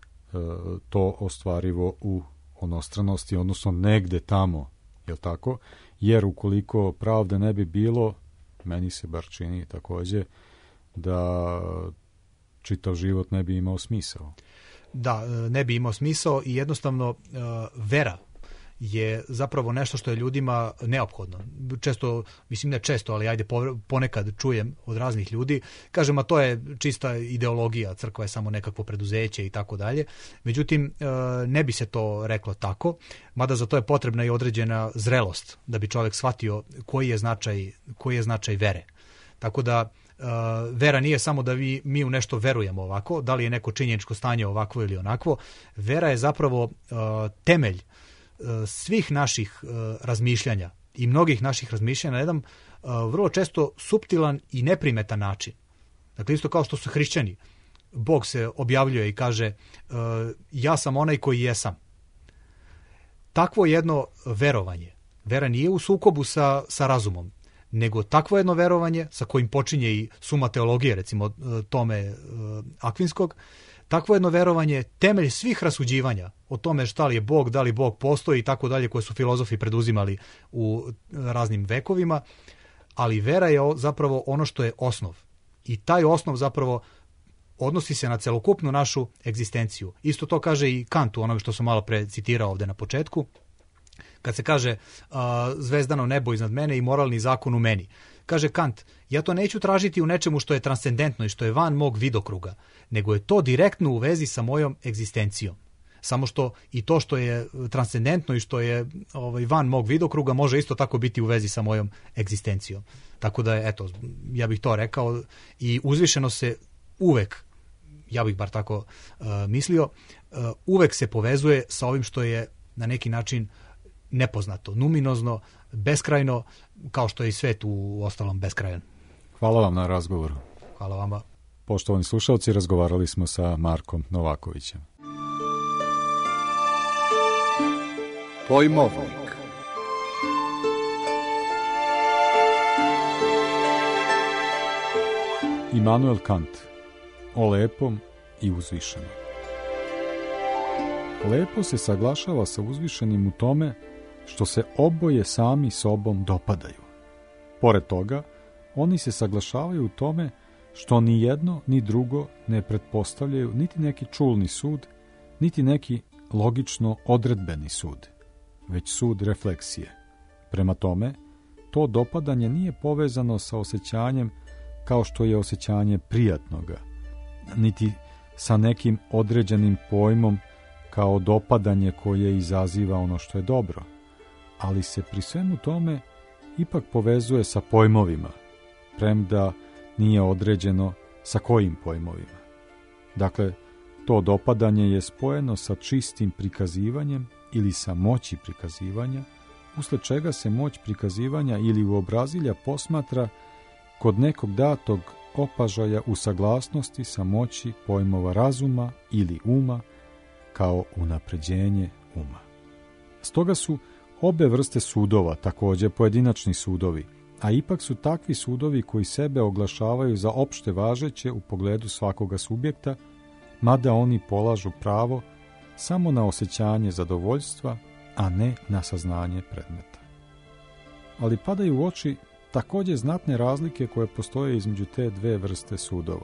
to ostvarivo u onostranosti, odnosno negde tamo, jel tako? Jer ukoliko pravde ne bi bilo, meni se bar čini takođe, da čitav život ne bi imao smisao. Da, ne bi imao smisao i jednostavno vera je zapravo nešto što je ljudima neophodno. Često, ne često, ali ajde ponekad čujem od raznih ljudi, kažem, a to je čista ideologija, crkva je samo nekakvo preduzeće i tako dalje. Međutim, ne bi se to reklo tako, mada za to je potrebna i određena zrelost da bi čovjek shvatio koji je značaj vere. Tako da vera nije samo da mi u nešto verujemo ovako, da li je neko činjeničko stanje ovakvo ili onakvo. Vera je zapravo temelj svih naših razmišljanja i mnogih naših razmišljanja na jedan vrlo često suptilan i neprimetan način. Dakle, isto kao što su hrišćani. Bog se objavljuje i kaže ja sam onaj koji jesam. Takvo jedno verovanje, vera nije u sukobu sa razumom, nego takvo jedno verovanje sa kojim počinje i Suma teologije, recimo Tome Akvinskog, takvo jedno verovanje temelj svih rasuđivanja o tome šta li je Bog, da li Bog postoji i tako dalje, koje su filozofi preduzimali u raznim vekovima, ali vera je zapravo ono što je osnov. I taj osnov zapravo odnosi se na celokupnu našu egzistenciju. Isto to kaže i Kant u onome što sam malo pre citirao ovde na početku, kad se kaže zvezdano nebo iznad mene i moralni zakon u meni. Kaže Kant, ja to neću tražiti u nečemu što je transcendentno i što je van mog vidokruga, nego je to direktno u vezi sa mojom egzistencijom. Samo što i to što je transcendentno i što je van mog vidokruga može isto tako biti u vezi sa mojom egzistencijom. Tako da je, eto, ja bih to rekao, i uzvišeno se uvek, ja bih bar tako mislio, uvek se povezuje sa ovim što je na neki način nepoznato, numinozno, beskrajno, kao što je i svet u ostalom beskrajan. Hvala vam na razgovoru. Hvala vama. Poštovani slušalci, razgovarali smo sa Markom Novakovićem. Pojmovnik. Immanuel Kant, o lepom i uzvišenom. Lepo se saglašava sa uzvišenim u tome što se oboje sami sobom dopadaju. Pored toga, oni se saglašavaju u tome što ni jedno ni drugo ne pretpostavljaju niti neki čulni sud, niti neki logično odredbeni sud, već sud refleksije. Prema tome, to dopadanje nije povezano sa osjećanjem kao što je osjećanje prijatnoga, niti sa nekim određenim pojmom kao dopadanje koje izaziva ono što je dobro, ali se pri svemu tome ipak povezuje sa pojmovima, premda nije određeno sa kojim pojmovima. Dakle, to dopadanje je spojeno sa čistim prikazivanjem ili sa moći prikazivanja, usled čega se moć prikazivanja ili uobrazilja posmatra kod nekog datog opažaja u saglasnosti sa moći pojmova razuma ili uma kao unapređenje uma. Stoga su obe vrste sudova također pojedinačni sudovi, a ipak su takvi sudovi koji sebe oglašavaju za opšte važeće u pogledu svakoga subjekta, mada oni polažu pravo samo na osjećanje zadovoljstva, a ne na saznanje predmeta. Ali padaju u oči također znatne razlike koje postoje između te dve vrste sudova.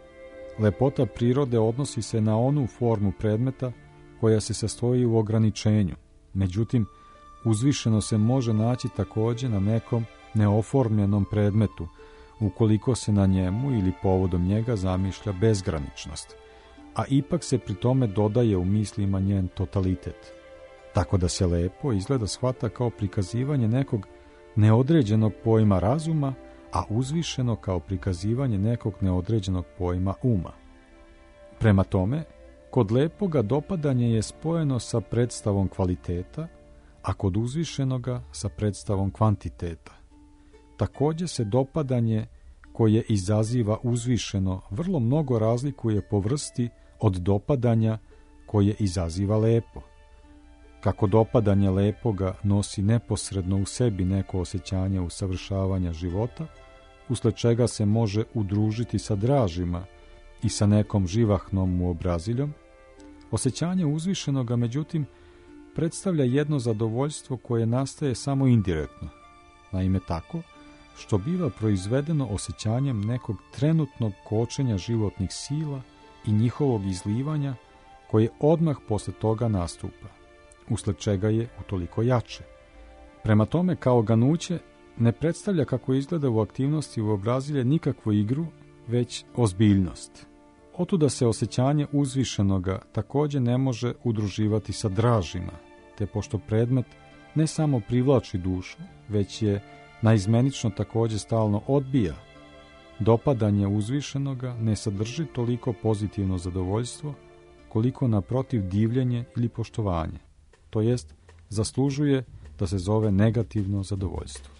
Lepota prirode odnosi se na onu formu predmeta koja se sastoji u ograničenju, međutim, uzvišeno se može naći također na nekom neoformljenom predmetu, ukoliko se na njemu ili povodom njega zamišlja bezgraničnost, a ipak se pri tome dodaje u mislima njen totalitet. Tako da se lepo izgleda shvata kao prikazivanje nekog neodređenog pojma razuma, a uzvišeno kao prikazivanje nekog neodređenog pojma uma. Prema tome, kod lepoga dopadanje je spojeno sa predstavom kvaliteta, a kod uzvišenoga sa predstavom kvantiteta. Također se dopadanje koje izaziva uzvišeno vrlo mnogo razlikuje po vrsti od dopadanja koje izaziva lepo. Kako dopadanje lepoga nosi neposredno u sebi neko osjećanje usavršavanja života, usled čega se može udružiti sa dražima i sa nekom živahnom uobraziljom, osjećanje uzvišenoga, međutim, predstavlja jedno zadovoljstvo koje nastaje samo indirektno, naime tako što biva proizvedeno osjećanjem nekog trenutnog kočenja životnih sila i njihovog izlivanja koje odmah posle toga nastupa, usled čega je utoliko jače. Prema tome, kao ganuće ne predstavlja kako izgleda u aktivnosti uobrazilje nikakvu igru, već ozbiljnost. Otuda se osjećanje uzvišenoga također ne može udruživati sa dražima, te pošto predmet ne samo privlači dušu, već je naizmenično također stalno odbija, dopadanje uzvišenoga ne sadrži toliko pozitivno zadovoljstvo, koliko naprotiv divljenje ili poštovanje, to jest zaslužuje da se zove negativno zadovoljstvo.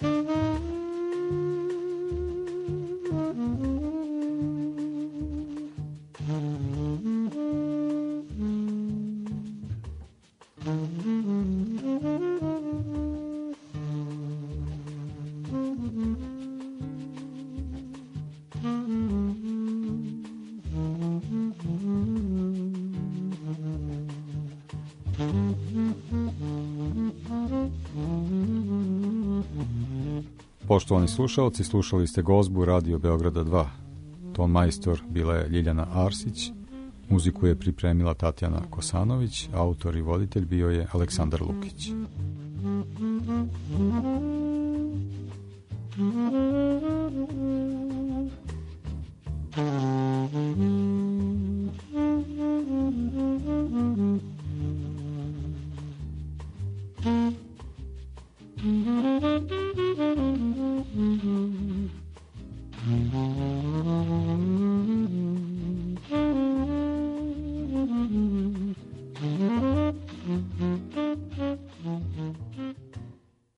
Poštovani slušalci, slušali ste Gozbu Radio Beograda 2. Ton majstor bila je Ljiljana Arsić, muziku je pripremila Tatjana Kosanović, autor i voditelj bio je Aleksandar Lukić.